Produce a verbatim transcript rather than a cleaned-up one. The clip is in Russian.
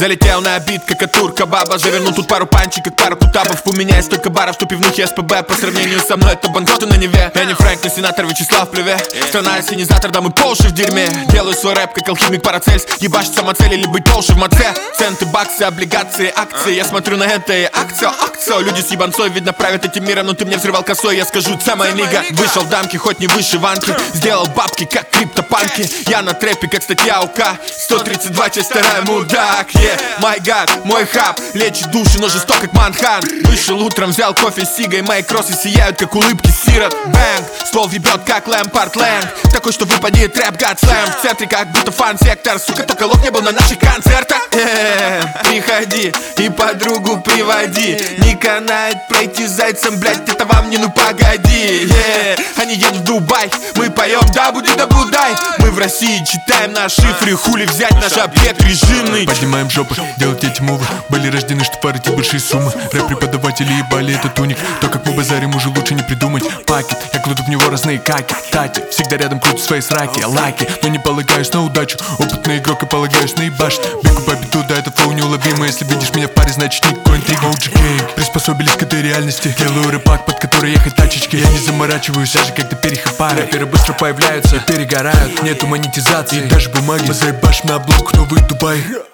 Залетел на бит, как от турка баба. Завернул тут пару панчей, как пара путабов. У меня есть столько баров, что пивнухи СПБ. По сравнению со мной это банкроты на Неве. Я не Фрэнк, но сенатор Вячеслав плеве. Страна ассенизатор, да мы по уши в дерьме. Делаю свой рэп, как алхимик Парацельс. Ебашь самоцель или быть толще в маце. Центы, баксы, облигации, акции. Я смотрю на это и акция, акция. Люди с ебанцой, видно, правят этим миром. Но ты мне взрывал косой, я скажу, це моя лига. Вышел в дамки, хоть не вышиванки. Сделал бабки, как криптопанки. Я на трэпе, как статья УК. Сто тридцать два, часть вторая, мудак. Yeah, my god, мой хаб лечит души, но жесток, как Манхан. Вышел утром, взял кофе с сигой. Мои кроссы сияют, как улыбки сирот. Бэнг, ствол ебет, как Лэмпард Лэнг. Такой, что выпадет рэп, гад слэм. В центре, как будто фан-сектор. Сука, только лох не был на наших концертах. Э-э-э, приходи и подругу приводи. Не канает пройти зайцем, блять, это вам не ну погоди. Yeah. Они едут в Дубай, мы поем да будет да будай. Мы в России читаем на шифре, хули взять наш обед режимный. Поднимаем жопы, делать эти мувы. Были рождены, что парить большие суммы. Рэп-преподаватели ебали этот уник. То, как мы базарим, уже лучше не придумать. Пакет, я кладу в него разные каки. Тати, всегда рядом крутят свои сраки. Лаки, но не полагаюсь на удачу. Опытный игрок и полагаюсь на ебашь. Бегу по биту, да это флоу неуловимо. Если видишь меня в паре, значит никакой интриги. Оу джи кей, приспособились к этой реальности. Делаю рэпак, под который ехать тачечки. Я не заморачиваюсь, даже когда перехапаю. Рэперы быстро появляются, перегорают. Нету монетизации, и даже бумаги. Мы заебашим на блок, новый Дубай.